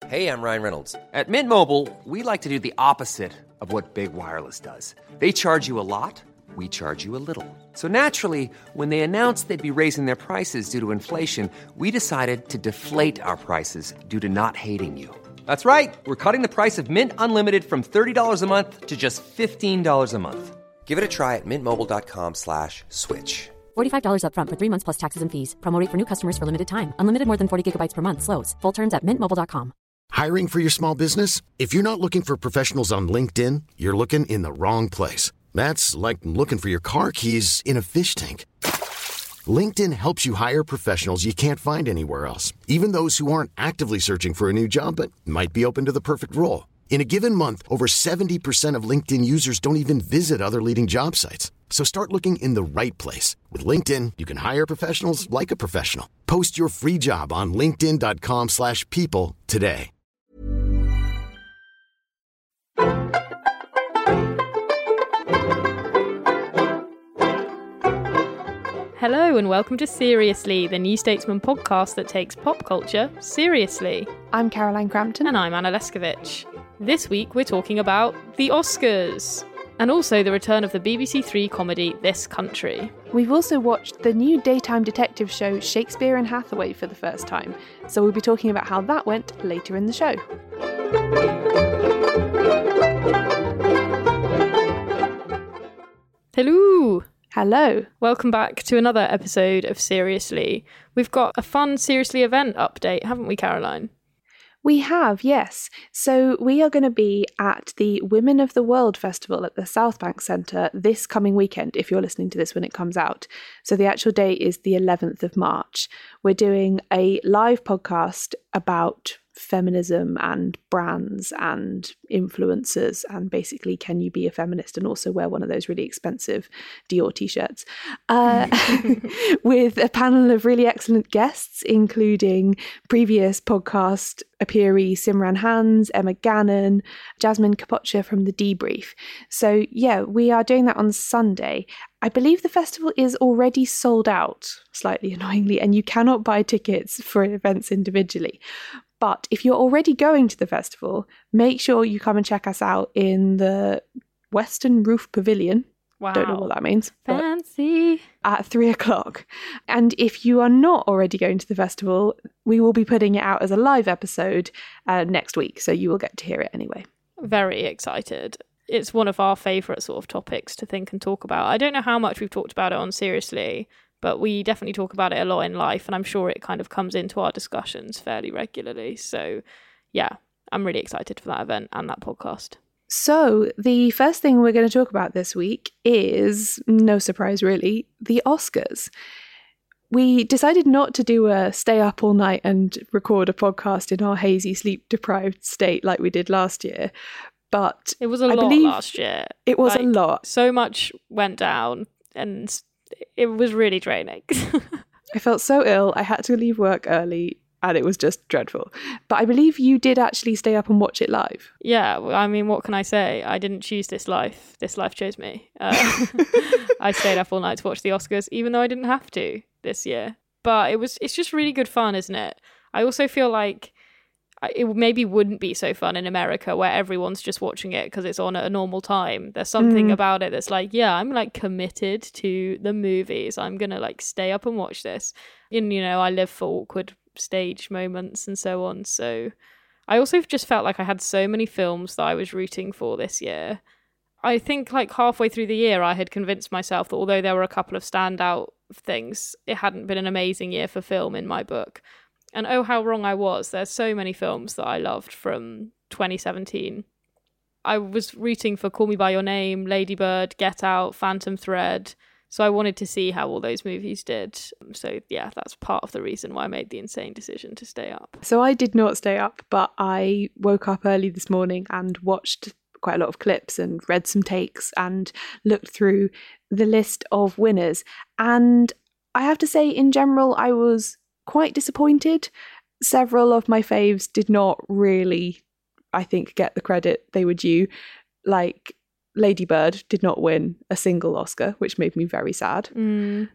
Hey, I'm Ryan Reynolds. At Mint Mobile, we like to do the opposite of what Big Wireless does. They charge you a lot, we charge you a little. So naturally, when they announced they'd be raising their prices due to inflation, we decided to deflate our prices due to not hating you. That's right. We're cutting the price of Mint Unlimited from $30 a month to just $15 a month. Give it a try at mintmobile.com/switch. $45 up front for 3 months plus taxes and fees. Promo rate for new customers for limited time. Unlimited more than 40 gigabytes per month. Slows full terms at mintmobile.com. Hiring for your small business? If you're not looking for professionals on LinkedIn, you're looking in the wrong place. That's like looking for your car keys in a fish tank. LinkedIn helps you hire professionals you can't find anywhere else, even those who aren't actively searching for a new job but might be open to the perfect role. In a given month, over 70% of LinkedIn users don't even visit other leading job sites. So start looking in the right place. With LinkedIn, you can hire professionals like a professional. Post your free job on linkedin.com/people today. Hello and welcome to Seriously, the New Statesman podcast that takes pop culture seriously. I'm Caroline Crampton. And I'm Anna Leskovich. This week we're talking about the Oscars, and also the return of the BBC Three comedy This Country. We've also watched the new daytime detective show Shakespeare and Hathaway for the first time, so we'll be talking about how that went later in the show. Hello! Hello. Welcome back to another episode of Seriously. We've got a fun Seriously event update, haven't we, Caroline? We have, yes. So we are going to be at the Women of the World Festival at the South Bank Centre this coming weekend, if you're listening to this when it comes out. So the actual date is the 11th of March. We're doing a live podcast about feminism and brands and influencers and basically can you be a feminist and also wear one of those really expensive Dior t-shirts with a panel of really excellent guests, including previous podcast appearee Simran Hans, Emma Gannon, Jasmine Kapocha from The Debrief. So yeah, we are doing that on Sunday. I believe the festival is already sold out, slightly annoyingly, and you cannot buy tickets for events individually. But if you're already going to the festival, make sure you come and check us out in the Western Roof Pavilion. Wow. Don't know what that means. Fancy. At 3:00. And if you are not already going to the festival, we will be putting it out as a live episode next week. So you will get to hear it anyway. Very excited. It's one of our favourite sort of topics to think and talk about. I don't know how much we've talked about it on Seriously, but we definitely talk about it a lot in life, and I'm sure it kind of comes into our discussions fairly regularly. So, yeah, I'm really excited for that event and that podcast. So, the first thing we're going to talk about this week is, no surprise really, the Oscars. We decided not to do a stay up all night and record a podcast in our hazy, sleep-deprived state like we did last year, but it was a lot last year. It was a lot. So much went down, and it was really draining. I felt so ill. I had to leave work early and it was just dreadful. But I believe you did actually stay up and watch it live. Yeah, I mean, what can I say? I didn't choose this life. This life chose me. I stayed up all night to watch the Oscars, even though I didn't have to this year. But it's just really good fun, isn't it? I also feel like it maybe wouldn't be so fun in America where everyone's just watching it because it's on at a normal time. There's something about it that's like, yeah, I'm like committed to the movies. I'm going to like stay up and watch this. And, you know, I live for awkward stage moments and so on. So I also just felt like I had so many films that I was rooting for this year. I think like halfway through the year, I had convinced myself that although there were a couple of standout things, it hadn't been an amazing year for film in my book. And oh, how wrong I was. There's so many films that I loved from 2017. I was rooting for Call Me By Your Name, Lady Bird, Get Out, Phantom Thread. So I wanted to see how all those movies did. So yeah, that's part of the reason why I made the insane decision to stay up. So I did not stay up, but I woke up early this morning and watched quite a lot of clips and read some takes and looked through the list of winners. And I have to say, in general, I was quite disappointed. Several of my faves did not really, I think, get the credit they were due. Like Lady Bird did not win a single Oscar, which made me very sad.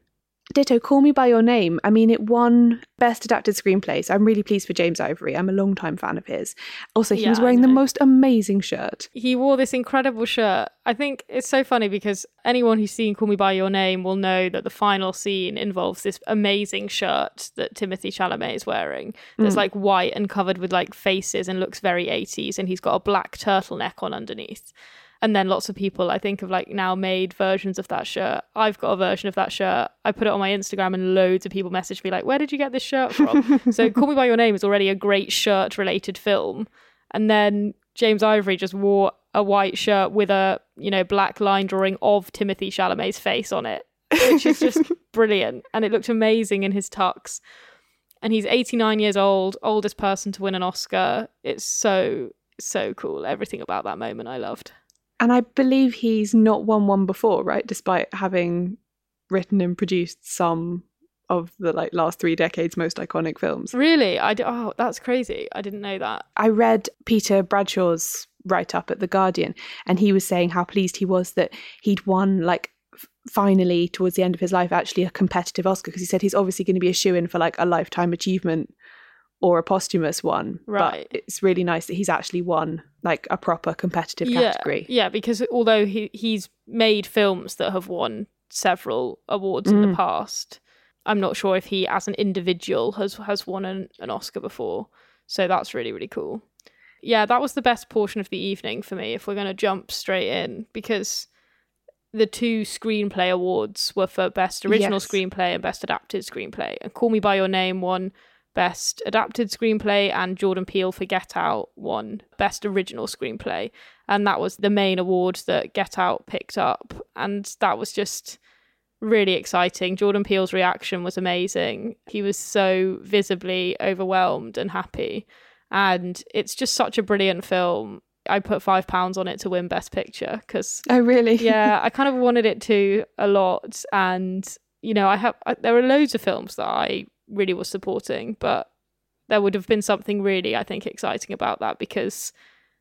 Ditto, Call Me By Your Name. I mean, it won Best Adapted Screenplay, so I'm really pleased for James Ivory. I'm a long-time fan of his. Also, he was wearing the most amazing shirt. He wore this incredible shirt. I think it's so funny because anyone who's seen Call Me By Your Name will know that the final scene involves this amazing shirt that Timothée Chalamet is wearing. That's like white and covered with like faces and looks very 80s, and he's got a black turtleneck on underneath. And then lots of people, I think, have like now made versions of that shirt. I've got a version of that shirt. I put it on my Instagram and loads of people messaged me like, where did you get this shirt from? So Call Me By Your Name is already a great shirt-related film. And then James Ivory just wore a white shirt with a, black line drawing of Timothée Chalamet's face on it, which is just brilliant. And it looked amazing in his tux. And he's 89 years old, oldest person to win an Oscar. It's so, so cool. Everything about that moment I loved. And I believe he's not won one before, right? Despite having written and produced some of the last 3 decades' most iconic films. Really? Oh, that's crazy. I didn't know that. I read Peter Bradshaw's write-up at The Guardian, and he was saying how pleased he was that he'd won, finally, towards the end of his life, actually a competitive Oscar, because he said he's obviously going to be a shoo-in for a lifetime achievement or a posthumous one. Right. But it's really nice that he's actually won a proper competitive category. Yeah, because although he's made films that have won several awards in the past, I'm not sure if he as an individual has won an Oscar before. So that's really, really cool. Yeah, that was the best portion of the evening for me, if we're going to jump straight in, because the 2 screenplay awards were for Best Original Screenplay and Best Adapted Screenplay. And Call Me By Your Name won Best Adapted Screenplay, and Jordan Peele for Get Out won Best Original Screenplay. And that was the main award that Get Out picked up. And that was just really exciting. Jordan Peele's reaction was amazing. He was so visibly overwhelmed and happy. And it's just such a brilliant film. I put £5 on it to win Best Picture because... Oh, really? Yeah, I kind of wanted it to a lot. And, there are loads of films that I really was supporting, but there would have been something really, I think, exciting about that, because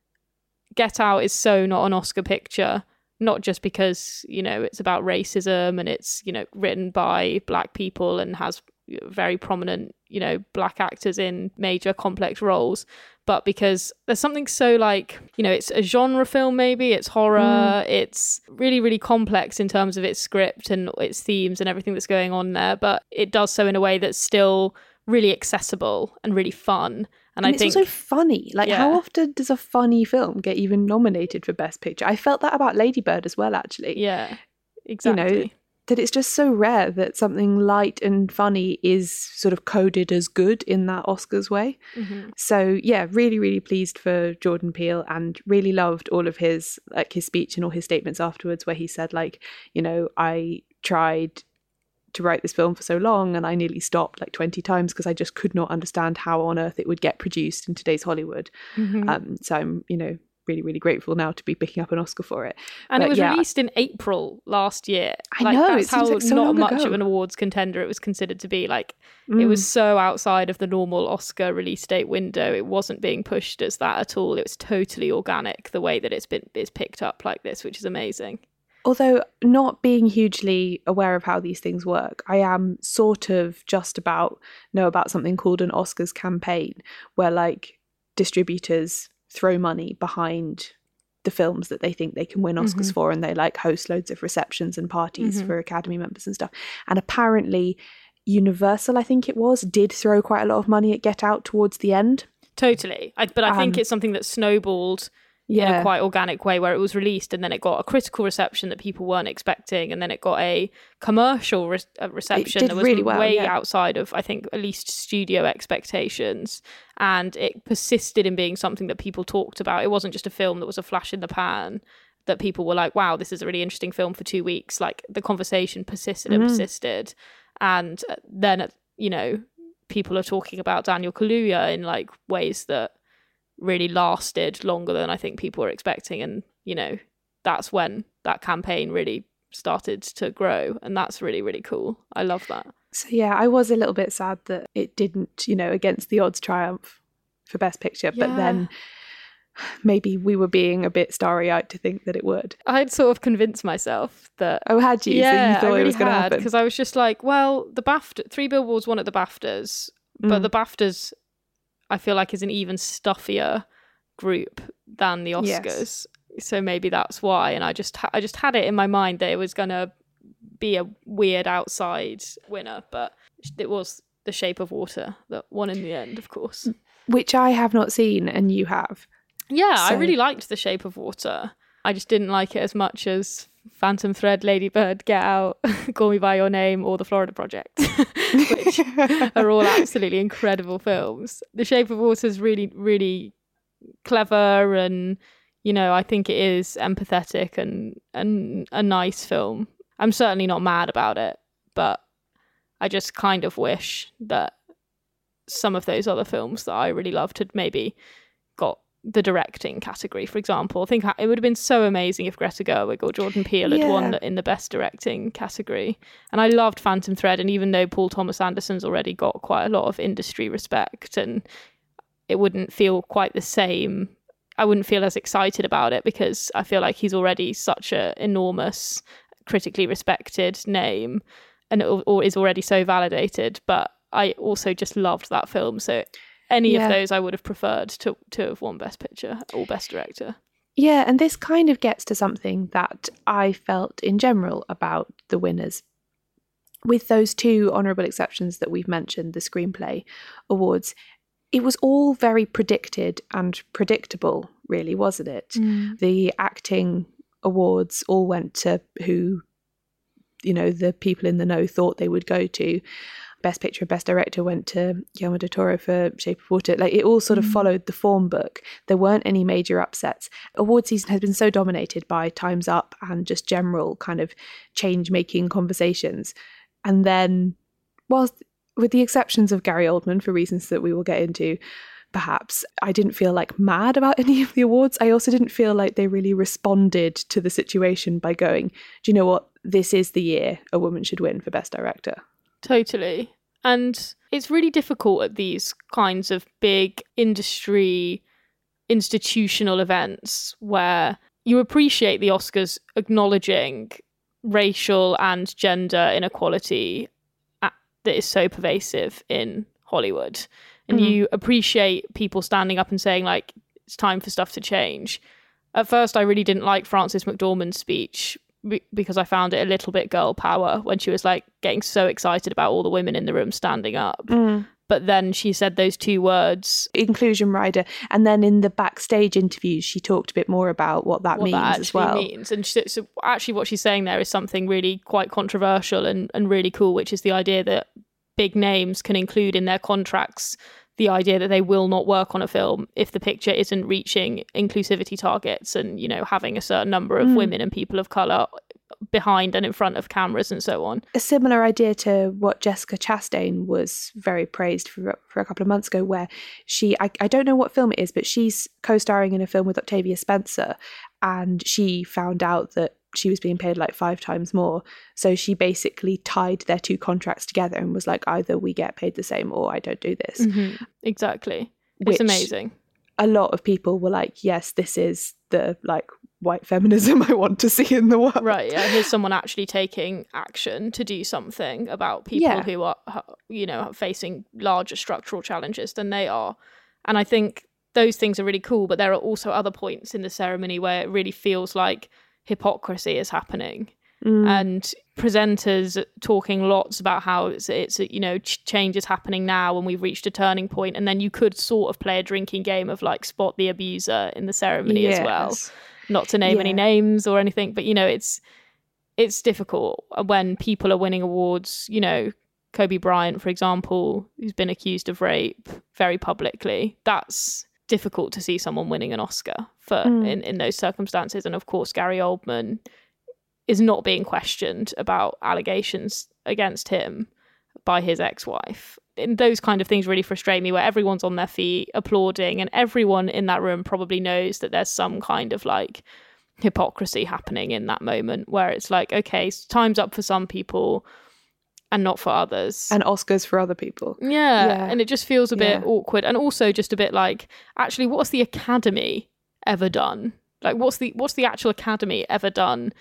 Get Out is so not an Oscar picture, not just because, it's about racism and it's, written by Black people and has very prominent, Black actors in major complex roles, but because there's something so it's a genre film, maybe it's horror, it's really, really complex in terms of its script and its themes and everything that's going on there, but it does so in a way that's still really accessible and really fun. And I think it's also funny. How often does a funny film get even nominated for Best Picture? I felt that about Lady Bird as well, actually. Yeah, exactly. That it's just so rare that something light and funny is sort of coded as good in that Oscars way. Mm-hmm. So yeah, really, really pleased for Jordan Peele, and really loved all of his his speech and all his statements afterwards, where he said I tried to write this film for so long and I nearly stopped 20 times because I just could not understand how on earth it would get produced in today's Hollywood. Mm-hmm. So I'm really, really grateful now to be picking up an Oscar for it. And it was released in April last year. I know, that's how so not much of an awards contender it was considered to be. It was so outside of the normal Oscar release date window. It wasn't being pushed as that at all. It was totally organic, the way that it's picked up like this, which is amazing. Although not being hugely aware of how these things work, I am sort of just about know about something called an Oscars campaign, where distributors throw money behind the films that they think they can win Oscars for, and they host loads of receptions and parties for Academy members and stuff. And apparently Universal, I think it was, did throw quite a lot of money at Get Out towards the end. Totally. But I think it's something that snowballed in a quite organic way, where it was released and then it got a critical reception that people weren't expecting, and then it got a commercial reception that was really way outside of, I think, at least studio expectations, and it persisted in being something that people talked about. It wasn't just a film that was a flash in the pan that people were like, wow, this is a really interesting film for 2 weeks. The conversation persisted and persisted, and then people are talking about Daniel Kaluuya in ways that really lasted longer than I think people were expecting, and that's when that campaign really started to grow, and that's really, really cool. I love that. So yeah, I was a little bit sad that it didn't against the odds triumph for Best Picture, but then maybe we were being a bit starry-eyed to think that it would. I'd sort of convinced myself that... Oh, had you? Yeah, so you thought I really it was going to happen? because I was just like, well, the BAFTA, Three Billboards won at the BAFTAs, but the BAFTAs, I feel like, is an even stuffier group than the Oscars. Yes. So maybe that's why. And I just had it in my mind that it was going to be a weird outside winner, but it was The Shape of Water that won in the end, of course. Which I have not seen, and you have. Yeah, I So- really liked The Shape of Water. I just didn't like it as much as Phantom Thread, Lady Bird, Get Out, Call Me By Your Name, or The Florida Project, which are all absolutely incredible films. The Shape of Water is really, really clever, and, you know, I think it is empathetic and a nice film. I'm certainly not mad about it, but I just kind of wish that some of those other films that I really loved had maybe got the directing category, for example. I think it would have been so amazing if Greta Gerwig or Jordan Peele had won in the best directing category. And I loved Phantom Thread, and even though Paul Thomas Anderson's already got quite a lot of industry respect, and it wouldn't feel quite the same, I wouldn't feel as excited about it because I feel like he's already such an enormous, critically respected name and or is already so validated. But I also just loved that film, so any of those I would have preferred to have won Best Picture or Best Director. Yeah, and this kind of gets to something that I felt in general about the winners. With those two honourable exceptions that we've mentioned, the Screenplay Awards, it was all very predicted and predictable, really, wasn't it? The acting awards all went to who, you know, the people in the know thought they would go to. Best Picture and Best Director went to Guillermo del Toro for Shape of Water. Like, it all sort of followed the form book. There weren't any major upsets. Award season has been so dominated by Time's Up and just general kind of change-making conversations. And then, whilst with the exceptions of Gary Oldman, for reasons that we will get into, perhaps, I didn't feel like mad about any of the awards. I also didn't feel like they really responded to the situation by going, do you know what? This is the year a woman should win for Best Director. Totally. And it's really difficult at these kinds of big industry, institutional events where you appreciate the Oscars acknowledging racial and gender inequality that is so pervasive in Hollywood. And you appreciate people standing up and saying, like, it's time for stuff to change. At first, I really didn't like Frances McDormand's speech because I found it a little bit girl power when she was like getting so excited about all the women in the room standing up. But then she said those two words, inclusion rider, and then in the backstage interviews she talked a bit more about what that means as well. Means. And so actually what she's saying there is something really quite controversial and really cool, which is the idea that big names can include in their contracts the idea that they will not work on a film if the picture isn't reaching inclusivity targets and, you know, having a certain number of women and people of colour behind and in front of cameras and so on. A similar idea to what Jessica Chastain was very praised for a couple of months ago, where she, I don't know what film it is, but she's co-starring in a film with Octavia Spencer, and she found out that she was being paid like 5 times more. So she basically tied their two contracts together and was like, either we get paid the same or I don't do this. Exactly. Which it's amazing. A lot of people were like, yes, this is the like white feminism I want to see in the world. Right. Yeah. Here's someone actually taking action to do something about people who are, you know, facing larger structural challenges than they are. And I think those things are really cool, but there are also other points in the ceremony where it really feels like hypocrisy is happening, and presenters talking lots about how it's you know, change is happening now and we've reached a turning point, and then you could sort of play a drinking game of like spot the abuser in the ceremony as well, not to name any names or anything, but you know, it's difficult when people are winning awards. You know, Kobe Bryant, for example, who's been accused of rape very publicly. That's difficult to see someone winning an Oscar for in those circumstances. And of course, Gary Oldman is not being questioned about allegations against him by his ex-wife. And those kind of things really frustrate me, where everyone's on their feet applauding and everyone in that room probably knows that there's some kind of like hypocrisy happening in that moment, where it's like, okay, time's up for some people and not for others. And Oscars for other people. Yeah. And it just feels a bit awkward. And also just a bit like, actually, what's the Academy ever done? Like, what's the actual Academy ever done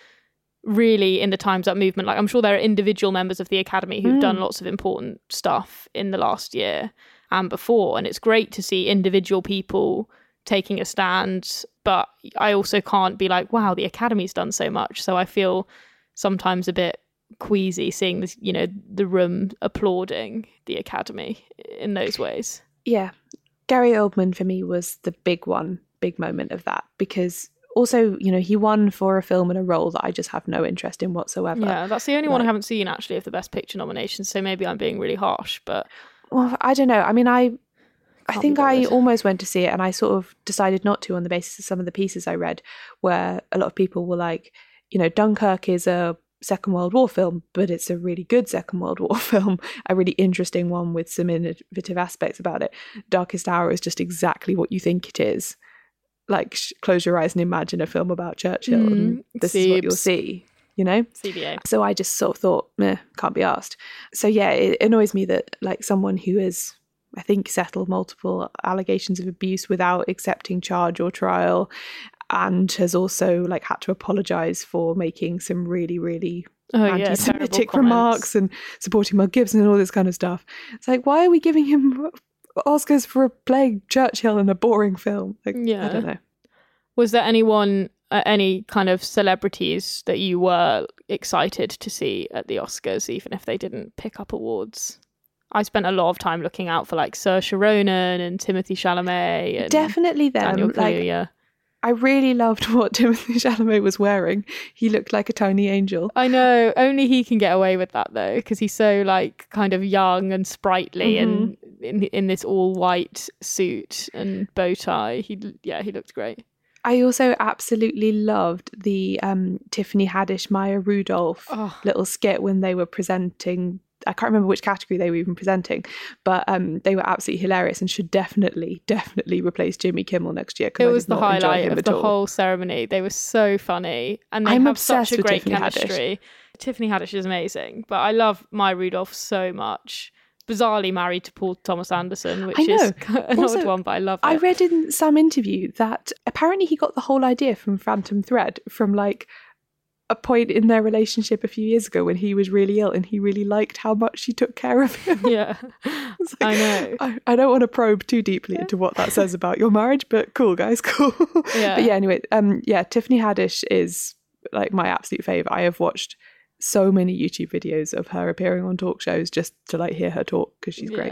really in the Time's Up movement? Like, I'm sure there are individual members of the Academy who've done lots of important stuff in the last year and before, and it's great to see individual people taking a stand, but I also can't be like, wow, the Academy's done so much. So I feel sometimes a bit queasy seeing this, you know, the room applauding the Academy in those ways. Yeah. Gary Oldman for me was the big moment of that, because also, you know, he won for a film and a role that I just have no interest in whatsoever. Yeah, that's the only one I haven't seen actually of the Best Picture nominations, so maybe I'm being really harsh, but... Well, I don't know. I mean, I think I almost went to see it and I sort of decided not to on the basis of some of the pieces I read where a lot of people were like, you know, Dunkirk is a Second World War film, but it's a really good Second World War film, a really interesting one with some innovative aspects about it. Darkest Hour is just exactly what you think it is. Like, close your eyes and imagine a film about Churchill and this is what you'll see, you know? CBA. So I just sort of thought, meh, can't be asked. So yeah, it annoys me that like someone who has, I think, settled multiple allegations of abuse without accepting charge or trial, and has also like had to apologise for making some really, really anti-Semitic remarks and supporting Mel Gibson and all this kind of stuff. It's like, why are we giving him Oscars for playing Churchill in a boring film? Like, I don't know. Was there anyone, any kind of celebrities that you were excited to see at the Oscars, even if they didn't pick up awards? I spent a lot of time looking out for like Saoirse Ronan and Timothée Chalamet. And definitely them. Daniel Kaluuya. I really loved what Timothée Chalamet was wearing. He looked like a tiny angel. I know. Only he can get away with that though, because he's so like kind of young and sprightly and in this all white suit and bow tie. He looked great. I also absolutely loved the Tiffany Haddish, Maya Rudolph little skit when they were presenting. I can't remember which category they were even presenting, but they were absolutely hilarious and should definitely replace Jimmy Kimmel next year. It was the highlight of the whole ceremony. They were so funny and they have such a great chemistry. Tiffany Haddish is amazing, but I love Maya Rudolph so much. Bizarrely married to Paul Thomas Anderson, which is an odd one, but I love it. I read in some interview that apparently he got the whole idea from Phantom Thread from like a point in their relationship a few years ago when he was really ill and he really liked how much she took care of him. Yeah, like, I know. I don't want to probe too deeply into what that says about your marriage, but cool, guys, cool. Yeah. But yeah, anyway, Tiffany Haddish is like my absolute favourite. I have watched so many YouTube videos of her appearing on talk shows just to like hear her talk because she's great.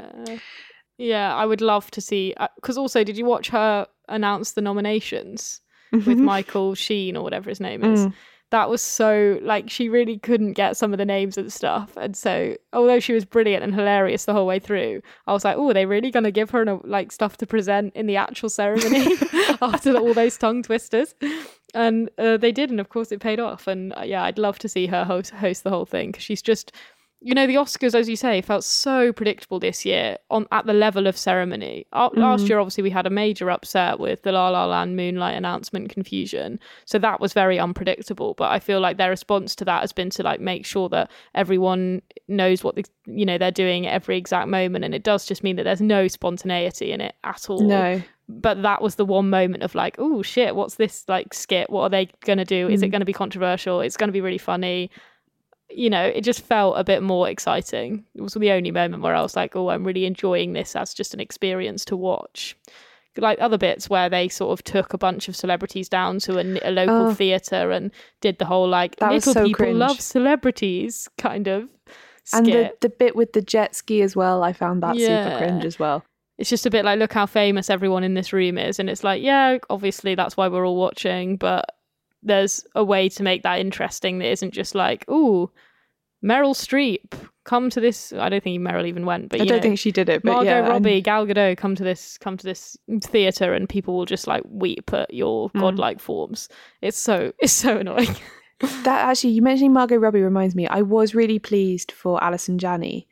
Yeah, I would love to see, because also, did you watch her announce the nominations with Michael Sheen or whatever his name is? That was so, like, she really couldn't get some of the names and stuff. And so, although she was brilliant and hilarious the whole way through, I was like, oh, are they really going to give her, like, stuff to present in the actual ceremony after all those tongue twisters? And they did, and of course it paid off. And yeah, I'd love to see her host the whole thing, because she's just... You know, the Oscars, as you say, felt so predictable this year at the level of ceremony. Last year, obviously, we had a major upset with the La La Land Moonlight announcement confusion. So that was very unpredictable. But I feel like their response to that has been to like make sure that everyone knows what they're doing at every exact moment. And it does just mean that there's no spontaneity in it at all. No. But that was the one moment of like, oh shit, what's this like skit? What are they going to do? Is it going to be controversial? It's going to be really funny. You know, it just felt a bit more exciting. It was the only moment where I was like, oh, I'm really enjoying this as just an experience to watch. Like other bits where they sort of took a bunch of celebrities down to a local theatre and did the whole like, little people cringe. love celebrities kind of skit. And the bit with the jet ski as well, I found that super cringe as well. It's just a bit like, look how famous everyone in this room is. And it's like, yeah, obviously that's why we're all watching, but there's a way to make that interesting that isn't just like, ooh, Meryl Streep, come to this. I don't think Meryl even went, but I don't think she did it. But Margot Robbie, Gal Gadot, come to this theatre, and people will just like weep at your godlike forms. It's so annoying. That actually, you mentioning Margot Robbie reminds me. I was really pleased for Alison Janney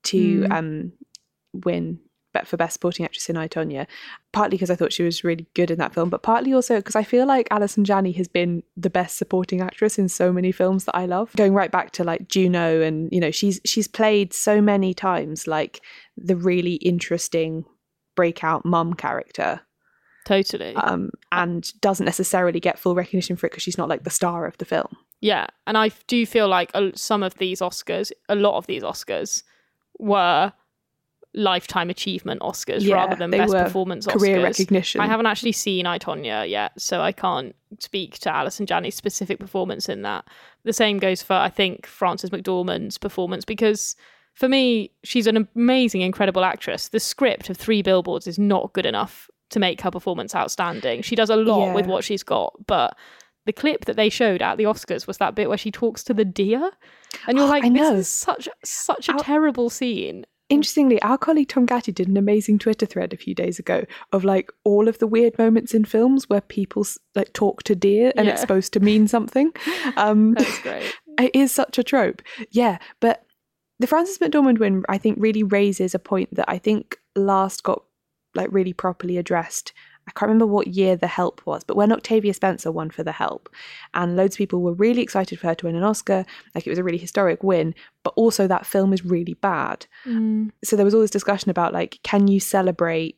to win for Best Supporting Actress in I, Tonya, partly because I thought she was really good in that film, but partly also because I feel like Alison Janney has been the best supporting actress in so many films that I love. Going right back to like Juno, and you know, she's played so many times like the really interesting breakout mum character. Totally. And doesn't necessarily get full recognition for it because she's not like the star of the film. Yeah, and I do feel like some of these Oscars, a lot of these Oscars, were lifetime achievement Oscars rather than best performance career Oscars. recognition. I haven't actually seen I, Tonya yet, so I can't speak to Alison Janney's specific performance in that. The same goes for, I think, Frances McDormand's performance, because for me, she's an amazing, incredible actress. The script of 3 Billboards is not good enough to make her performance outstanding. She does a lot with what she's got, but the clip that they showed at the Oscars was that bit where she talks to the deer, and you're like, this is such a terrible scene. Interestingly, our colleague Tom Gatty did an amazing Twitter thread a few days ago of like all of the weird moments in films where people like talk to deer and it's supposed to mean something. That's great. It is such a trope. Yeah, but the Frances McDormand win, I think, really raises a point that I think last got like really properly addressed. I can't remember what year The Help was, but when Octavia Spencer won for The Help, and loads of people were really excited for her to win an Oscar, like it was a really historic win, but also that film is really bad. So there was all this discussion about like, can you celebrate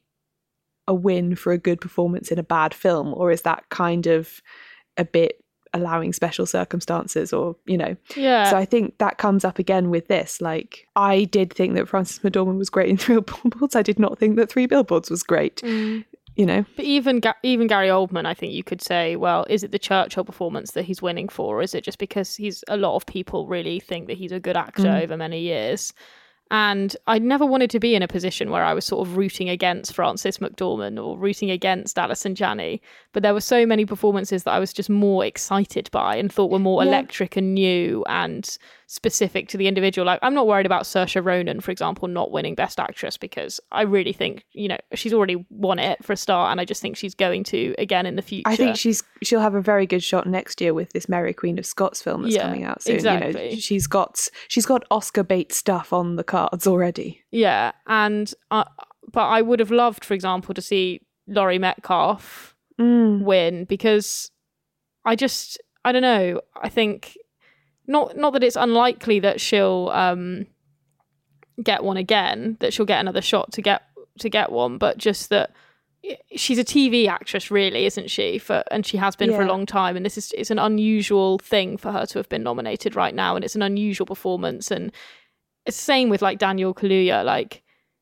a win for a good performance in a bad film, or is that kind of a bit allowing special circumstances, or so I think that comes up again with this. Like, I did think that Frances McDormand was great in 3 Billboards. I did not think that 3 Billboards was great. But even Gary Oldman, I think you could say, well, is it the Churchill performance that he's winning for, or is it just because a lot of people really think that he's a good actor over many years? And I never wanted to be in a position where I was sort of rooting against Frances McDormand or rooting against Alison Janney. But there were so many performances that I was just more excited by and thought were more electric and new and specific to the individual. Like, I'm not worried about Saoirse Ronan, for example, not winning Best Actress, because I really think, she's already won it for a start, and I just think she's going to again in the future. I think she'll have a very good shot next year with this Mary Queen of Scots film that's coming out soon. Exactly. She's got Oscar bait stuff on the cards already. Yeah, and but I would have loved, for example, to see Laurie Metcalf win, because I don't know. I think not that it's unlikely that she'll get one again, that she'll get another shot to get one, but just that she's a TV actress, really, isn't she? And she has been for a long time, and it's an unusual thing for her to have been nominated right now, and it's an unusual performance. And it's the same with like Daniel Kaluuya. Like,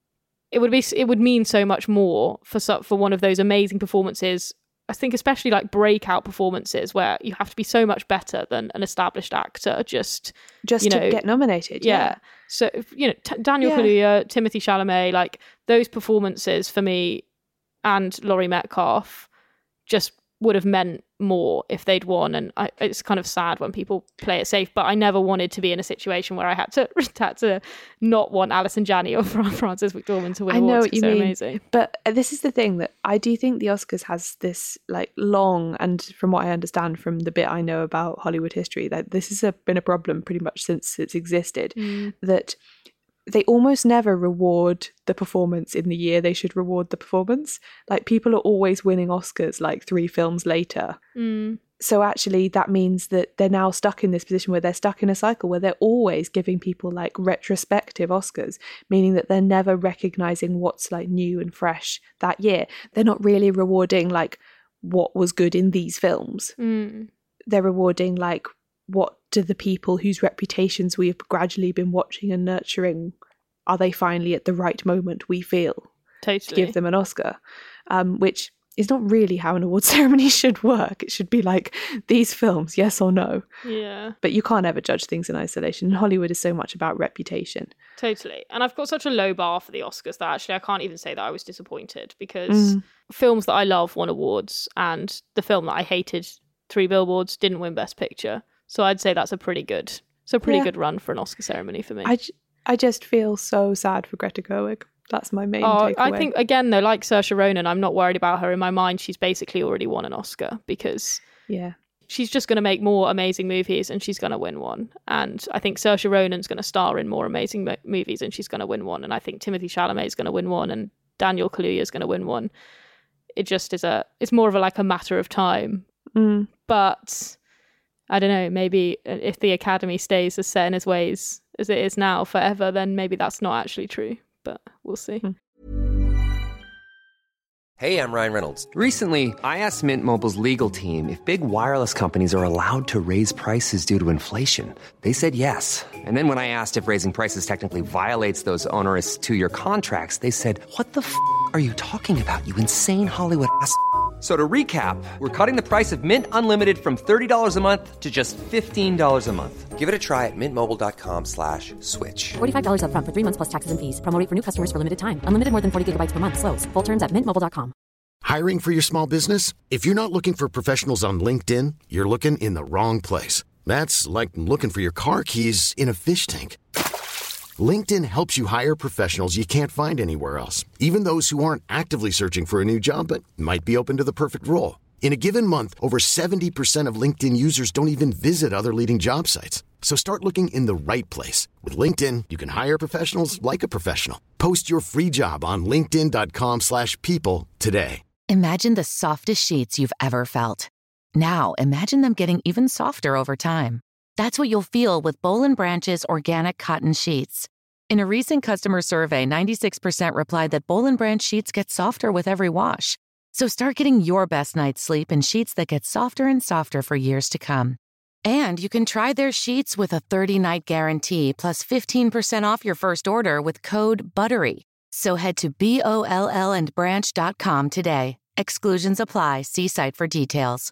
it would mean so much more for one of those amazing performances. I think especially like breakout performances where you have to be so much better than an established actor just to get nominated. Yeah. So Daniel Kaluuya, Timothée Chalamet, like those performances for me, and Laurie Metcalf just would have meant more if they'd won. And it's kind of sad when people play it safe, but I never wanted to be in a situation where I had to not want Alison Janney or Frances McDormand to win awards. I know what you mean. Amazing. But this is the thing, that I do think the Oscars has this like long, and from what I understand from the bit I know about Hollywood history, that this has been a problem pretty much since it's existed, that they almost never reward the performance in the year they should reward the performance. Like, people are always winning Oscars like 3 films later. So actually that means that they're now stuck in this position where they're stuck in a cycle where they're always giving people like retrospective Oscars, meaning that they're never recognizing what's like new and fresh that year. They're not really rewarding like what was good in these films. They're rewarding like, what do the people whose reputations we have gradually been watching and nurturing, are they finally at the right moment, we feel, to give them an Oscar? Which is not really how an award ceremony should work. It should be like, these films, yes or no. Yeah. But you can't ever judge things in isolation. Hollywood is so much about reputation. Totally. And I've got such a low bar for the Oscars that actually I can't even say that I was disappointed, because films that I love won awards, and the film that I hated, 3 Billboards, didn't win Best Picture. So I'd say that's a pretty good good run for an Oscar ceremony for me. I just feel so sad for Greta Gerwig. That's my main takeaway. I think, again, though, like Saoirse Ronan, I'm not worried about her. In my mind, she's basically already won an Oscar, because she's just going to make more amazing movies and she's going to win one. And I think Saoirse Ronan's going to star in more amazing movies and she's going to win one. And I think Timothée Chalamet is going to win one, and Daniel Kaluuya is going to win one. It just is it's more of a matter of time. But I don't know, maybe if the Academy stays as set in its ways as it is now forever, then maybe that's not actually true, but we'll see. Hey, I'm Ryan Reynolds. Recently, I asked Mint Mobile's legal team if big wireless companies are allowed to raise prices due to inflation. They said yes. And then when I asked if raising prices technically violates those onerous two-year contracts, they said, "What the f*** are you talking about, you insane Hollywood ass f- So to recap, we're cutting the price of Mint Unlimited from $30 a month to just $15 a month. Give it a try at mintmobile.com/switch. $45 up front for 3 months plus taxes and fees. Promo rate for new customers for limited time. Unlimited more than 40 gigabytes per month. Slows full terms at mintmobile.com. Hiring for your small business? If you're not looking for professionals on LinkedIn, you're looking in the wrong place. That's like looking for your car keys in a fish tank. LinkedIn helps you hire professionals you can't find anywhere else, even those who aren't actively searching for a new job but might be open to the perfect role. In a given month, over 70% of LinkedIn users don't even visit other leading job sites. So start looking in the right place. With LinkedIn, you can hire professionals like a professional. Post your free job on linkedin.com/people today. Imagine the softest sheets you've ever felt. Now, imagine them getting even softer over time. That's what you'll feel with Boll & Branch's organic cotton sheets. In a recent customer survey, 96% replied that Boll & Branch sheets get softer with every wash. So start getting your best night's sleep in sheets that get softer and softer for years to come. And you can try their sheets with a 30-night guarantee plus 15% off your first order with code BUTTERY. So head to BOLLandbranch.com today. Exclusions apply. See site for details.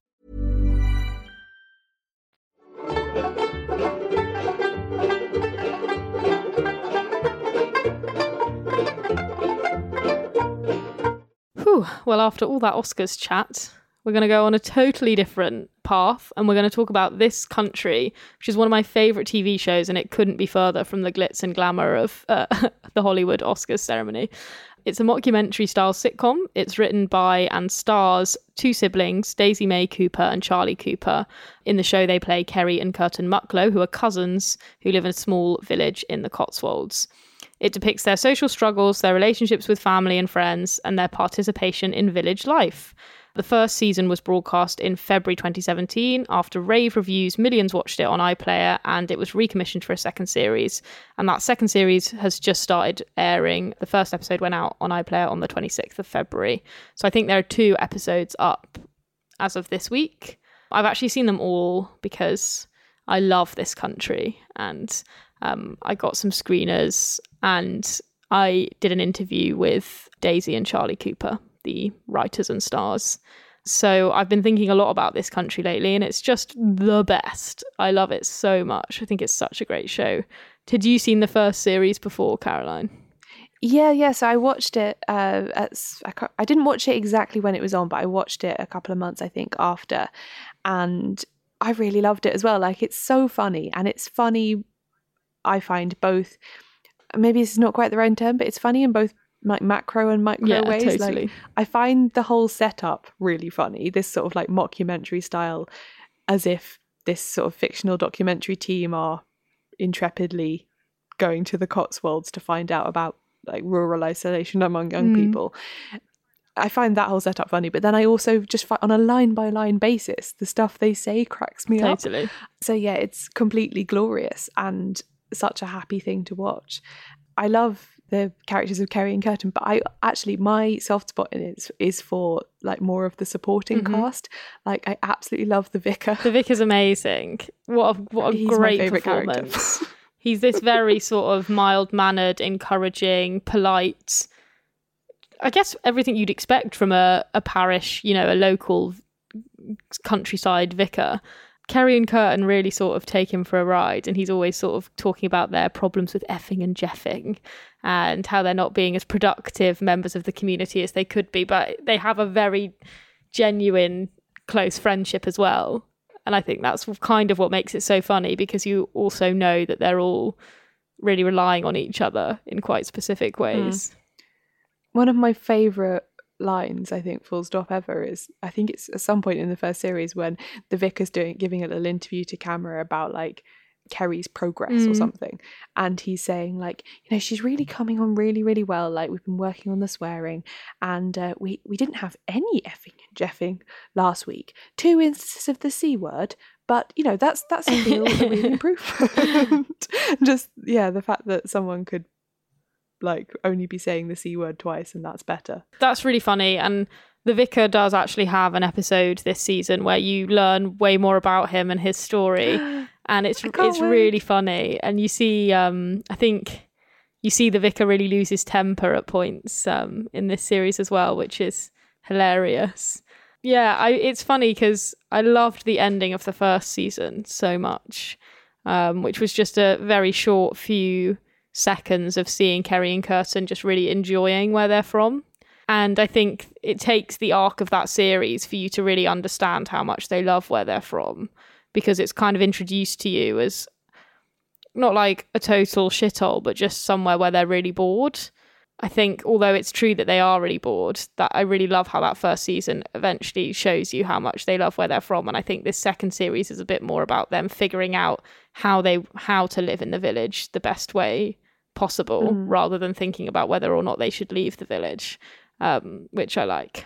Whew. Well, after all that Oscars chat, we're going to go on a totally different path, and we're going to talk about This Country, which is one of my favourite TV shows, and it couldn't be further from the glitz and glamour of the Hollywood Oscars ceremony. It's a mockumentary-style sitcom. It's written by and stars two siblings, Daisy Mae Cooper and Charlie Cooper. In the show, they play Kerry and Curtin Mucklow, who are cousins who live in a small village in the Cotswolds. It depicts their social struggles, their relationships with family and friends, and their participation in village life. The first season was broadcast in February 2017. After rave reviews, millions watched it on iPlayer, and it was recommissioned for a second series. And that second series has just started airing. The first episode went out on iPlayer on the 26th of February. So I think there are 2 episodes up as of this week. I've actually seen them all because I love This Country, and I got some screeners, and I did an interview with Daisy and Charlie Cooper, the writers and stars. So I've been thinking a lot about This Country lately, and it's just the best. I love it so much. I think it's such a great show. Had you seen the first series before, Caroline? Yeah. So I watched it. I didn't watch it exactly when it was on, but I watched it a couple of months, I think, after, and I really loved it as well. Like, it's so funny, and it's funny. I find both. Maybe this is not quite the right term, but it's funny in both like macro and micro ways. Totally. Like, I find the whole setup really funny. This sort of like mockumentary style, as if this sort of fictional documentary team are intrepidly going to the Cotswolds to find out about like rural isolation among young people. I find that whole setup funny, but then I also just find on a line by line basis, the stuff they say cracks me up. Totally. So yeah, it's completely glorious and such a happy thing to watch. I love the characters of Kerry and Curtin, but my soft spot in it is for like more of the supporting cast. Like, I absolutely love the vicar. The vicar's amazing. What a He's great my favourite performance. character. He's this very sort of mild-mannered, encouraging, polite, I guess everything you'd expect from a parish, a local countryside vicar. Kerry and Curtin really sort of take him for a ride, and he's always sort of talking about their problems with effing and jeffing and how they're not being as productive members of the community as they could be, but they have a very genuine, close friendship as well. And I think that's kind of what makes it so funny, because you also know that they're all really relying on each other in quite specific ways. One of my favourite lines, I think, full stop ever, is I think it's at some point in the first series when the vicar's giving a little interview to camera about like Kerry's progress or something, and he's saying like, she's really coming on really, really well. Like, we've been working on the swearing, and we didn't have any effing and jeffing last week. 2 instances of the C word, but that's a real improvement. Just the fact that someone could like only be saying the C word twice and that's better. That's really funny. And the Vicar does actually have an episode this season where you learn way more about him and his story. And it's really funny. And you see, I think you see the Vicar really lose his temper at points in this series as well, which is hilarious. Yeah, it's funny because I loved the ending of the first season so much, which was just a very short few seconds of seeing Kerry and Curtin just really enjoying where they're from. And I think it takes the arc of that series for you to really understand how much they love where they're from, because it's kind of introduced to you as not like a total shithole, but just somewhere where they're really bored. I think, although it's true that they are really bored, that I really love how that first season eventually shows you how much they love where they're from. And I think this second series is a bit more about them figuring out how to live in the village the best way possible, rather than thinking about whether or not they should leave the village, which I like.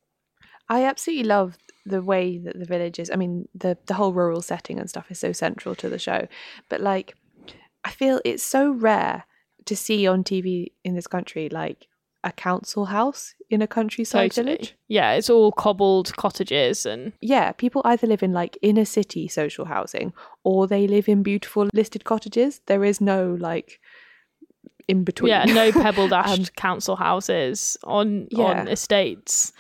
I absolutely love the way that the village is. I mean, the whole rural setting and stuff is so central to the show. But like, I feel it's so rare to see on TV in this country, like a council house in a countryside village. Yeah, it's all cobbled cottages and... Yeah, people either live in like inner city social housing or they live in beautiful listed cottages. There is no like in between. Yeah, no pebble dashed council houses on estates.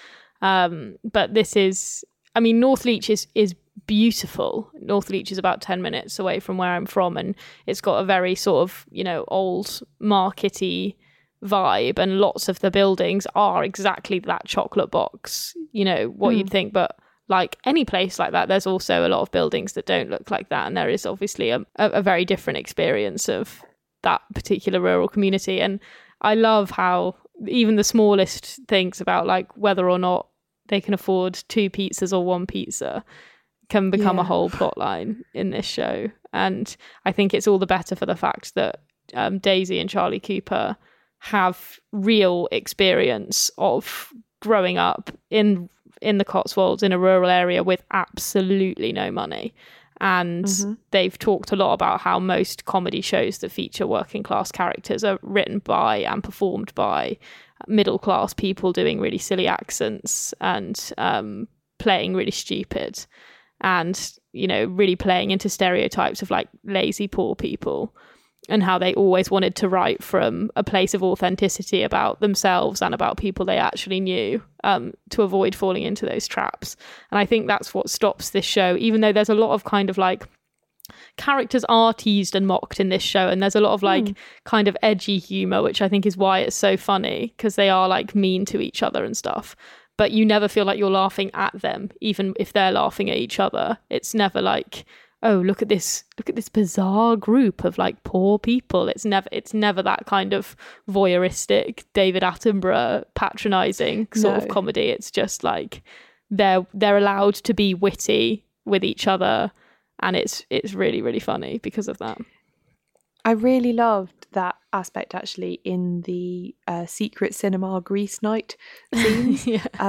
But this is... I mean, Northleach is beautiful. Northleach is about 10 minutes away from where I'm from, and it's got a very sort of, old markety vibe, and lots of the buildings are exactly that chocolate box, what you'd think. But like any place like that, there's also a lot of buildings that don't look like that, and there is obviously a very different experience of that particular rural community. And I love how even the smallest things about like whether or not they can afford 2 pizzas or 1 pizza can become a whole plot line in this show. And I think it's all the better for the fact that Daisy and Charlie Cooper have real experience of growing up in the Cotswolds in a rural area with absolutely no money. And they've talked a lot about how most comedy shows that feature working class characters are written by and performed by middle class people doing really silly accents and playing really stupid and, really playing into stereotypes of like lazy poor people, and how they always wanted to write from a place of authenticity about themselves and about people they actually knew, to avoid falling into those traps. And I think that's what stops this show, even though there's a lot of kind of like characters are teased and mocked in this show, and there's a lot of like kind of edgy humor, which I think is why it's so funny, because they are like mean to each other and stuff, but you never feel like you're laughing at them, even if they're laughing at each other. It's never like, oh, look at this bizarre group of like poor people. It's never that kind of voyeuristic David Attenborough patronizing sort of comedy. It's just like they're allowed to be witty with each other, and it's really, really funny because of that. I really loved that aspect actually in the secret cinema Grease night scenes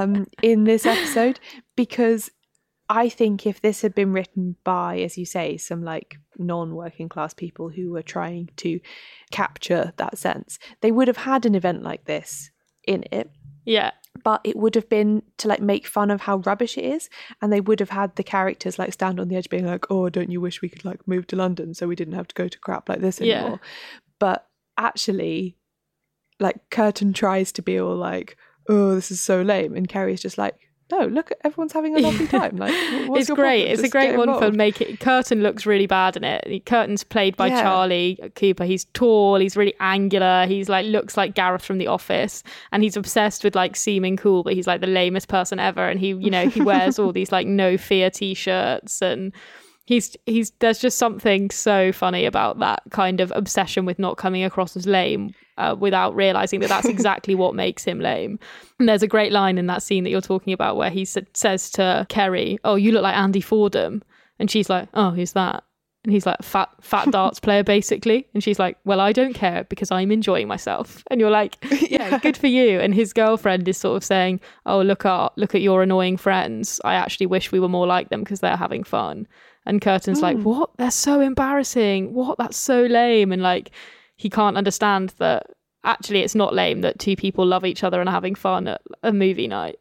in this episode, because I think if this had been written by, as you say, some like non-working class people who were trying to capture that sense, they would have had an event like this in it. Yeah. But it would have been to like make fun of how rubbish it is, and they would have had the characters like stand on the edge being like, oh, don't you wish we could like move to London so we didn't have to go to crap like this anymore. But actually, like Curtin tries to be all like, oh, this is so lame, and Kerry's just like, no, look, everyone's having a lovely time. Like, it's great. It's a great one for making. Curtin looks really bad in it. Curtin's played by Charlie Cooper. He's tall. He's really angular. He's like looks like Gareth from The Office, and he's obsessed with like seeming cool, but he's like the lamest person ever. And he wears all these like no fear t-shirts, and he's there's just something so funny about that kind of obsession with not coming across as lame, without realizing that that's exactly what makes him lame. And there's a great line in that scene that you're talking about where he says to Kerry, oh, you look like Andy Fordham. And she's like, oh, who's that? And he's like, fat darts player, basically. And she's like, well, I don't care because I'm enjoying myself. And you're like, yeah, good for you. And his girlfriend is sort of saying, oh, look at your annoying friends. I actually wish we were more like them because they're having fun. And Curtin's like, what? They're so embarrassing. What? That's so lame. And like, he can't understand that actually it's not lame that two people love each other and are having fun at a movie night.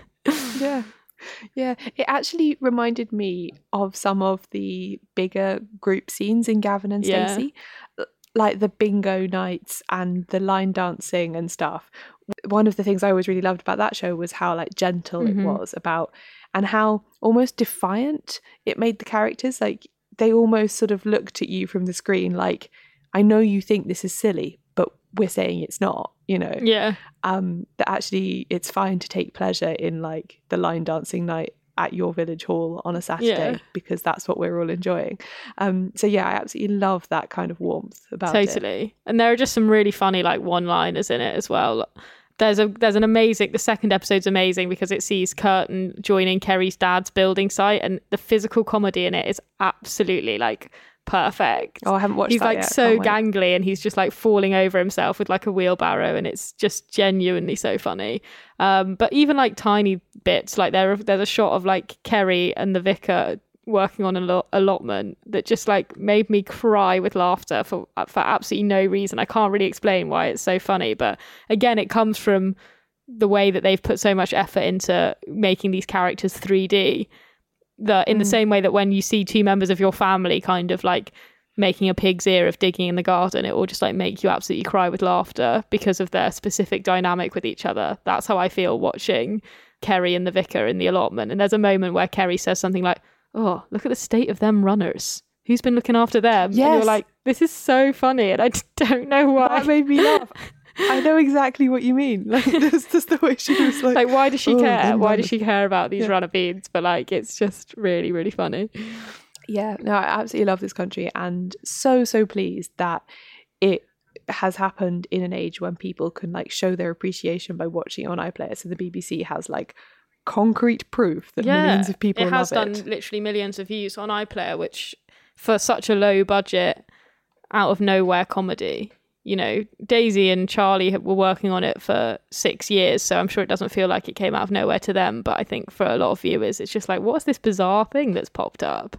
Yeah, it actually reminded me of some of the bigger group scenes in Gavin and Stacey, like the bingo nights and the line dancing and stuff. One of the things I always really loved about that show was how like gentle it was about, and how almost defiant it made the characters. Like they almost sort of looked at you from the screen like, I know you think this is silly, but we're saying it's not, you know. Yeah. That actually it's fine to take pleasure in like the line dancing night at your village hall on a Saturday because that's what we're all enjoying. So yeah, I absolutely love that kind of warmth about it. Totally. And there are just some really funny like one-liners in it as well. There's an amazing, the second episode's amazing because it sees Curtin joining Kerry's dad's building site, and the physical comedy in it is absolutely like perfect. Oh, I haven't watched he's that like yet. so gangly and he's just like falling over himself with like a wheelbarrow, and it's just genuinely so funny. But even like tiny bits, like there's a shot of like Kerry and the vicar working on an allotment that just like made me cry with laughter for absolutely no reason. I can't really explain why it's so funny, but again, it comes from the way that they've put so much effort into making these characters 3D. That in the same way that when you see two members of your family kind of like making a pig's ear of digging in the garden, it will just like make you absolutely cry with laughter because of their specific dynamic with each other. That's how I feel watching Kerry and the vicar in the allotment. And there's a moment where Kerry says something like, "Oh, look at the state of them runners. Who's been looking after them?" Yes. And you're like, this is so funny, and I don't know why. That made me laugh. I know exactly what you mean. Like, that's just the way she was like, why does she care? Why does she? she care about these runner beans? But like, it's just really, really funny. Yeah, no, I absolutely love this country, and so pleased that it has happened in an age when people can like show their appreciation by watching it on iPlayer. So the BBC has like concrete proof that millions of people love it. It has done literally millions of views on iPlayer, which for such a low budget, out of nowhere comedy. You know, Daisy and Charlie were working on it for 6 years, so I'm sure it doesn't feel like it came out of nowhere to them. But I think for a lot of viewers, it's just like, what's this bizarre thing that's popped up?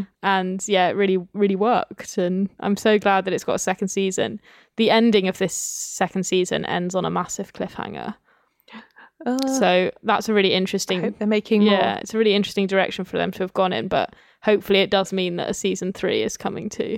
And yeah, it really, really worked. And I'm so glad that it's got a second season. The ending of this second season ends on a massive cliffhanger. So that's a really interesting... I hope they're making more. Yeah, it's a really interesting direction for them to have gone in, but hopefully it does mean that a season 3 is coming too.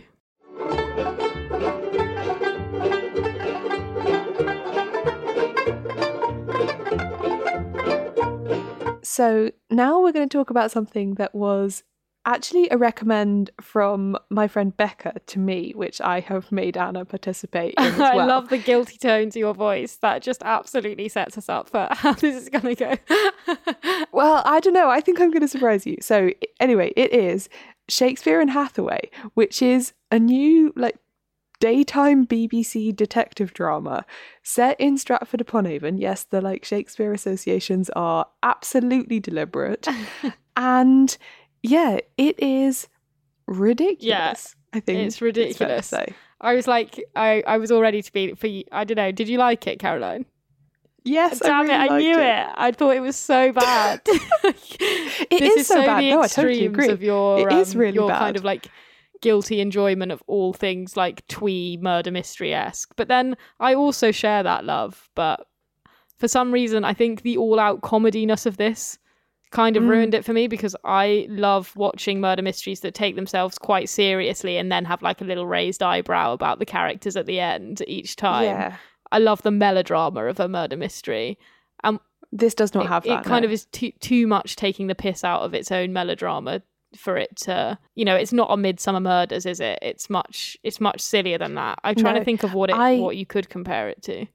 So now we're going to talk about something that was actually a recommend from my friend Becca to me, which I have made Anna participate in as well. I love the guilty tone to your voice. That just absolutely sets us up for how this is going to go. Well, I don't know. I think I'm going to surprise you. So anyway, it is Shakespeare and Hathaway, which is a new like daytime BBC detective drama set in Stratford-upon-Avon. Yes, the like Shakespeare associations are absolutely deliberate. And yeah, it is ridiculous. Yeah, I think it's ridiculous. It's fair to say. I was like, I was all ready to be for you. I don't know. Did you like it, Caroline? Yes, Damn I I knew it. I thought it was so bad. It is so bad. No, I totally agree. Of your, it is really your bad. kind of like guilty enjoyment of all things like twee murder mystery-esque. But then I also share that love. But for some reason, I think the all-out comediness of this kind of ruined it for me, because I love watching murder mysteries that take themselves quite seriously and then have like a little raised eyebrow about the characters at the end each time. Yeah. I love the melodrama of a murder mystery. This does not have that. It kind of is too much taking the piss out of its own melodrama for it to, you know, it's not a Midsummer Murders, is it? It's much sillier than that. I'm trying to think of what you could compare it to.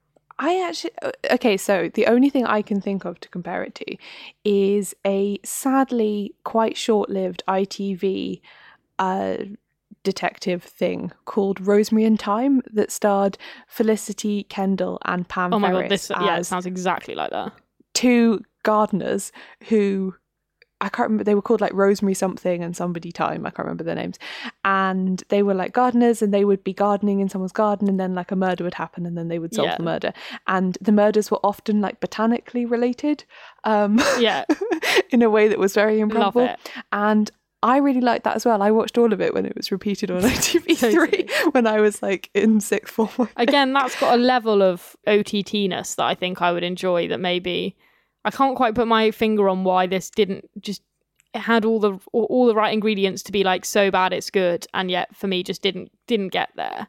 So the only thing I can think of to compare it to is a sadly quite short-lived ITV detective thing called Rosemary and Thyme that starred Felicity Kendall and Pam Ferris. Oh my god, it sounds exactly like that. Two gardeners who, I can't remember, they were called like Rosemary something and somebody Thyme, I can't remember their names. And they were like gardeners, and they would be gardening in someone's garden, and then like a murder would happen, and then they would solve the murder. And the murders were often like botanically related, in a way that was very improbable. Love it. And I really liked that as well. I watched all of it when it was repeated on ITV3 when I was like in sixth form. Again, that's got a level of OTT-ness that I think I would enjoy, that maybe I can't quite put my finger on why this didn't just, it had all the right ingredients to be like so bad it's good, and yet for me just didn't get there.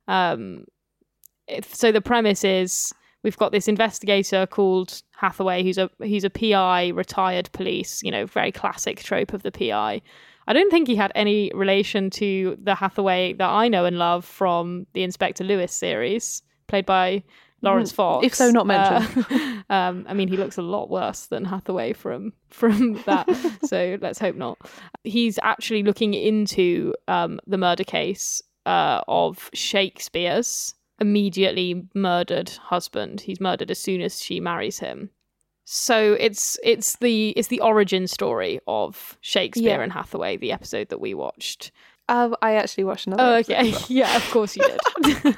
So the premise is we've got this investigator called Hathaway, who's a PI, retired police, very classic trope of the PI. I don't think he had any relation to the Hathaway that I know and love from the Inspector Lewis series, played by Lawrence Fox. If so, not mentioned. I mean, he looks a lot worse than Hathaway from that, so let's hope not. He's actually looking into the murder case of Shakespeare's immediately murdered husband. He's murdered as soon as she marries him. So it's the origin story of Shakespeare and Hathaway, the episode that we watched. I actually watched another. Oh, okay. Well. Yeah, of course you did.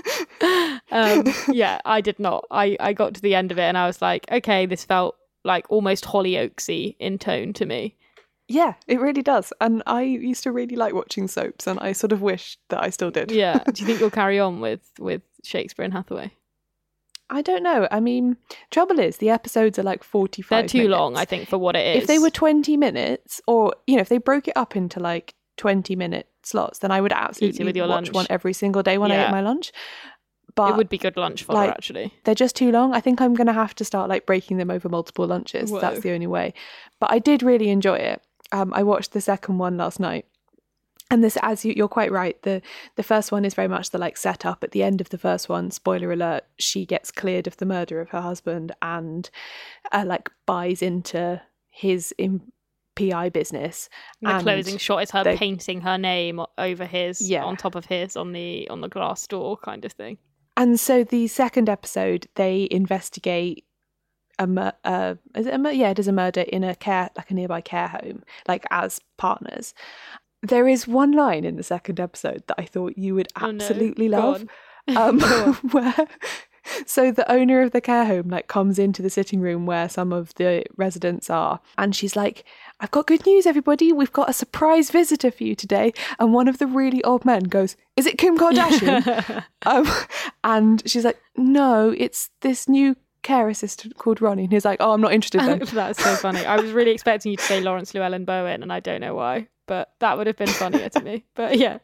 Yeah, I did not. I got to the end of it and I was like, okay, this felt like almost Hollyoaksy in tone to me. Yeah, it really does. And I used to really like watching soaps, and I sort of wish that I still did. Yeah. Do you think you'll carry on with Shakespeare and Hathaway? I don't know. I mean, trouble is, the episodes are like 45 minutes. They're too long, I think, for what it is. If they were 20 minutes, or, if they broke it up into like 20-minute slots, then I would absolutely with your watch lunch. one every single day when I ate my lunch. But it would be good lunch fodder, actually. They're just too long. I think I'm going to have to start like breaking them over multiple lunches. Whoa. That's the only way. But I did really enjoy it. I watched the second one last night. And this, as you're quite right, the first one is very much the like setup. At the end of the first one, spoiler alert, she gets cleared of the murder of her husband and like buys into his PI business. The closing shot is her painting her name over his, on top of his, on the glass door kind of thing. And so the second episode, they investigate a murder in a nearby care home, like as partners. There is one line in the second episode that I thought you would absolutely love. Where so the owner of the care home like comes into the sitting room where some of the residents are, and she's like, I've got good news, everybody. We've got a surprise visitor for you today. And one of the really old men goes, is it Kim Kardashian? And she's like, no, it's this new care assistant called Ronnie. And he's like, oh, I'm not interested then. That's so funny. I was really expecting you to say Lawrence Llewellyn Bowen, and I don't know why, but that would have been funnier to me. But yeah,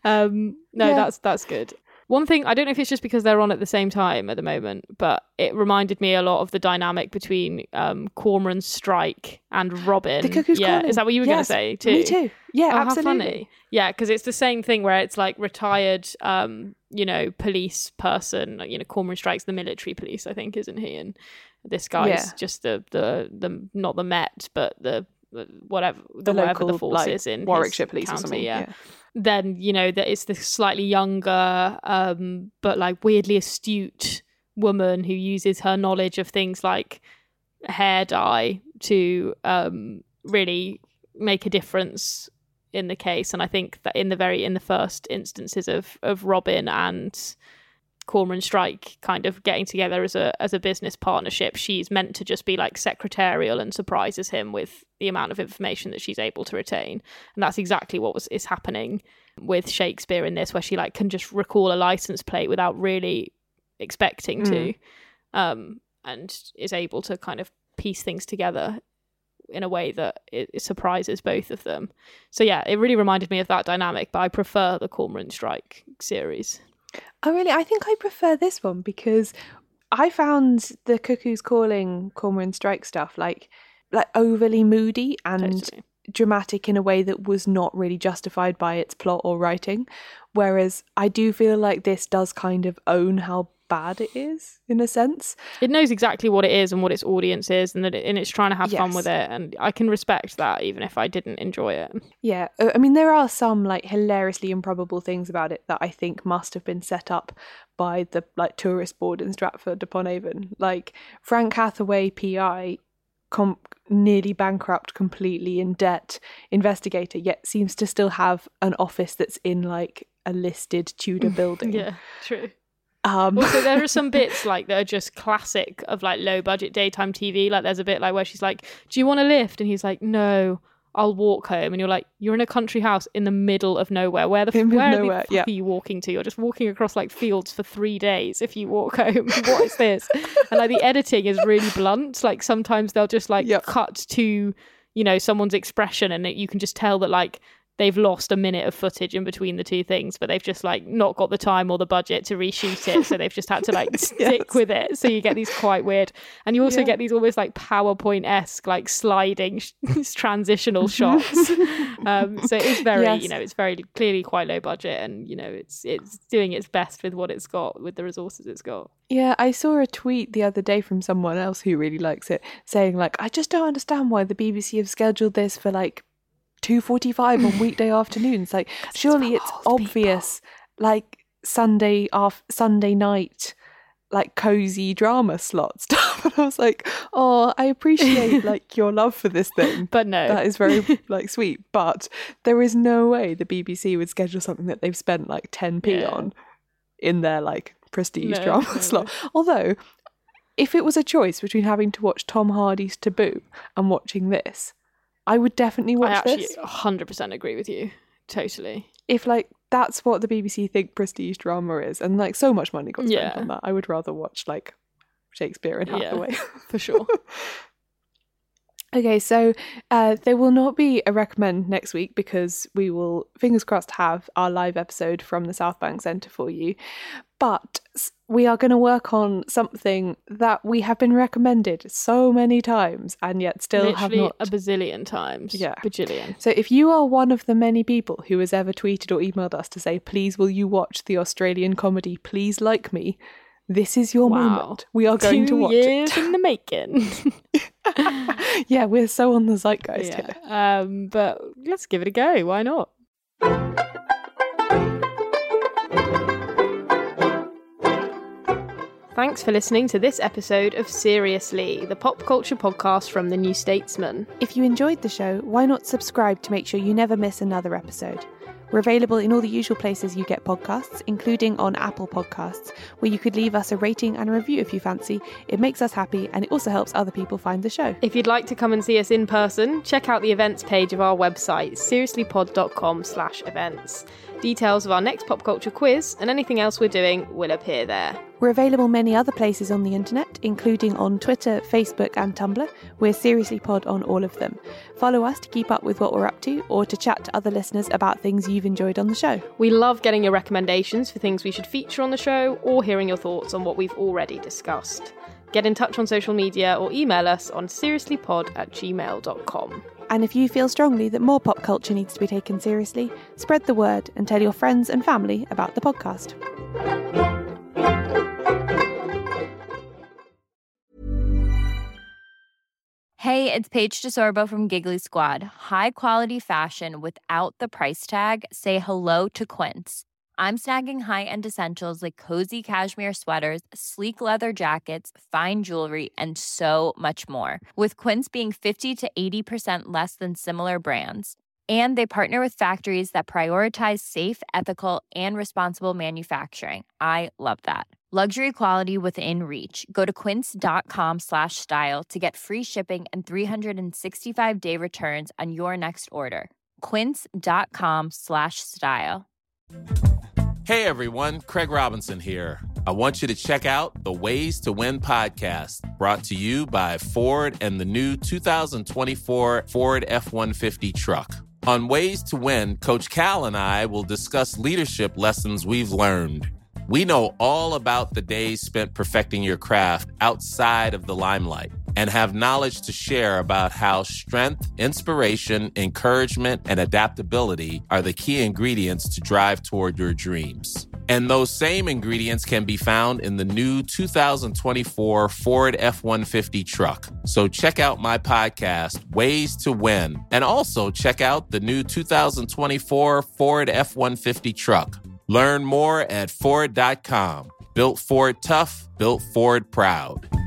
that's good. One thing, I don't know if it's just because they're on at the same time at the moment, but it reminded me a lot of the dynamic between Cormoran Strike and Robin. The Cuckoo's Calling. Is that what you were going to say too? Me too. Yeah, How absolutely. funny. Yeah, because it's the same thing where it's like retired, police person. Cormoran Strike's the military police, I think, isn't he? And this guy's just the not the Met, but the whatever the force is in Warwickshire his Police county, or something. Yeah. Then that it's this slightly younger but like weirdly astute woman who uses her knowledge of things like hair dye to really make a difference in the case. And I think that in the first instances of Robin and Cormoran Strike kind of getting together as a business partnership, she's meant to just be like secretarial and surprises him with the amount of information that she's able to retain. And that's exactly what is happening with Shakespeare in this, where she like can just recall a license plate without really expecting to, and is able to kind of piece things together in a way that it surprises both of them. So yeah, it really reminded me of that dynamic, but I prefer the Cormoran Strike series. Oh, really? I think I prefer this one because I found the Cuckoo's Calling Cormoran Strike stuff like overly moody and dramatic in a way that was not really justified by its plot or writing. Whereas I do feel like this does kind of own how bad it is in a sense. It knows exactly what it is and what its audience is, and it's trying to have fun with it, and I can respect that even if I didn't enjoy it. Yeah, I mean there are some like hilariously improbable things about it that I think must have been set up by the like tourist board in Stratford upon Avon. Like Frank Hathaway PI, nearly bankrupt, completely in debt investigator, yet seems to still have an office that's in like a listed Tudor building. Yeah, true. Also, there are some bits like that are just classic of like low budget daytime TV. Like there's a bit like where she's like, "Do you want a lift?" And he's like, "No, I'll walk home. And you're like, you're in a country house in the middle of nowhere. Where the fuck are you walking to? You're just walking across like fields for 3 days if you walk home. What is this? And like the editing is really blunt. Like sometimes they'll just like cut to, you know, someone's expression, and you can just tell that like they've lost a minute of footage in between the two things, but they've just like not got the time or the budget to reshoot it, so they've just had to like stick with it. So you get these quite weird, and you also get these almost like PowerPoint-esque like sliding transitional shots. So it's very you know, it's very clearly quite low budget, and you know it's doing its best with what it's got, with the resources it's got. Yeah, I saw a tweet the other day from someone else who really likes it, saying like, I just don't understand why the BBC have scheduled this for like 2:45 on weekday afternoons. Like, surely it's obvious people. Like Sunday night, like cozy drama slot stuff. And I was like, oh, I appreciate like your love for this thing, but no, that is very like sweet, but there is no way the BBC would schedule something that they've spent like 10p on in their like prestige drama slot. Although if it was a choice between having to watch Tom Hardy's Taboo and watching this, I would definitely watch this. I actually 100% agree with you. Totally. If like that's what the BBC think prestige drama is, and like so much money got spent on that, I would rather watch like Shakespeare in Hathaway. For sure. Okay, so there will not be a recommend next week because we will, fingers crossed, have our live episode from the South Bank Centre for you. But we are going to work on something that we have been recommended so many times and yet still have not. A bazillion times. Yeah. Bajillion. So if you are one of the many people who has ever tweeted or emailed us to say, please will you watch the Australian comedy Please Like Me, this is your moment. We are going to watch 2 years in the making. Yeah, we're so on the zeitgeist here. But let's give it a go. Why not? Thanks for listening to this episode of Seriously, the pop culture podcast from The New Statesman. If you enjoyed the show, why not subscribe to make sure you never miss another episode? We're available in all the usual places you get podcasts, including on Apple Podcasts, where you could leave us a rating and a review if you fancy. It makes us happy, and it also helps other people find the show. If you'd like to come and see us in person, check out the events page of our website, seriouslypod.com/events. Details of our next pop culture quiz and anything else we're doing will appear there. We're available many other places on the internet, including on Twitter, Facebook and Tumblr. We're Seriously Pod on all of them. Follow us to keep up with what we're up to or to chat to other listeners about things you've enjoyed on the show. We love getting your recommendations for things we should feature on the show or hearing your thoughts on what we've already discussed. Get in touch on social media or email us on seriouslypod@gmail.com. And if you feel strongly that more pop culture needs to be taken seriously, spread the word and tell your friends and family about the podcast. Hey, it's Paige DeSorbo from Giggly Squad. High quality fashion without the price tag. Say hello to Quince. I'm snagging high-end essentials like cozy cashmere sweaters, sleek leather jackets, fine jewelry, and so much more. With Quince being 50 to 80% less than similar brands. And they partner with factories that prioritize safe, ethical, and responsible manufacturing. I love that. Luxury quality within reach. Go to quince.com/style to get free shipping and 365-day returns on your next order. Quince.com/style. Hey everyone, Craig Robinson here. I want you to check out the Ways to Win podcast, brought to you by Ford and the new 2024 Ford F-150 truck. On Ways to Win, Coach Cal and I will discuss leadership lessons we've learned. We know all about the days spent perfecting your craft outside of the limelight and have knowledge to share about how strength, inspiration, encouragement, and adaptability are the key ingredients to drive toward your dreams. And those same ingredients can be found in the new 2024 Ford F-150 truck. So check out my podcast, Ways to Win, and also check out the new 2024 Ford F-150 truck. Learn more at Ford.com. Built Ford tough, built Ford proud.